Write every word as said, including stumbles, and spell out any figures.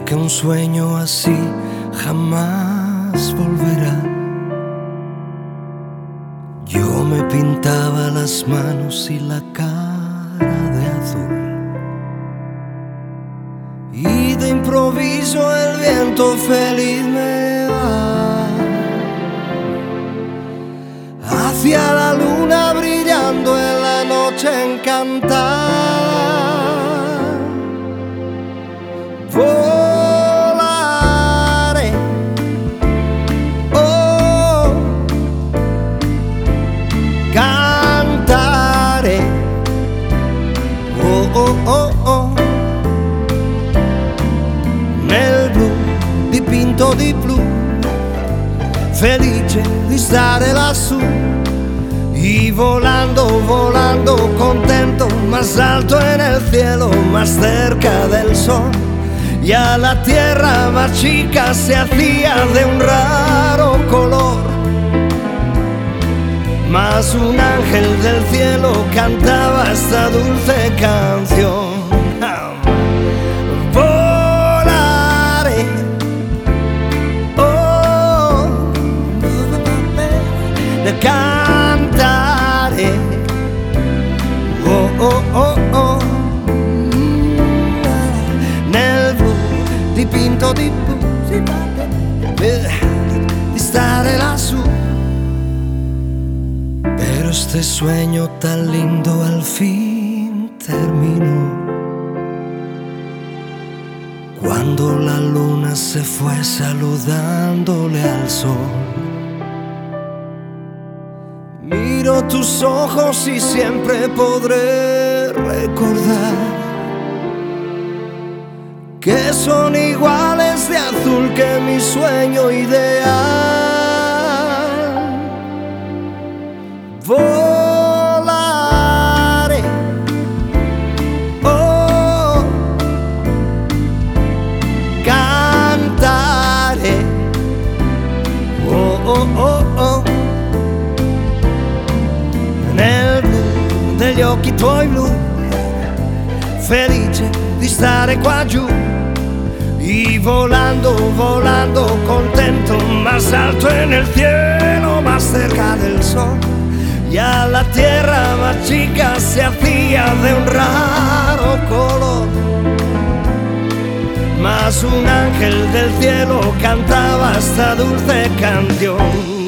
que un sueño así jamás volverá. Yo me pintaba las manos y la cara de azul, y de improviso el viento feliz me va hacia la luna brillando en la noche encantada. Volaré, oh, cantaré, oh, oh, oh, oh, nel blu dipinto di blu, felice di stare lassù, y volando, volando contento, más alto en el cielo, más cerca del sol. Ya la tierra más chica se hacía de un raro color, mas un ángel del cielo cantaba esta dulce canción. Volaré, oh, cantaré, oh, oh, oh, oh, dipinto di blu, di stare lassù. Pero este sueño tan lindo al fin terminó cuando la luna se fue saludándole al sol. Miro tus ojos y siempre podré recordar que son iguales de azul que mi sueño ideal. Volaré, oh, cantaré, oh, oh, oh, oh, nel blu degli occhi tuoi blu, felice di stare qua giù, y volando, volando contento, más alto en el cielo, más cerca del sol. Ya la tierra más chica se hacía de un raro color, mas un ángel del cielo cantaba esta dulce canción.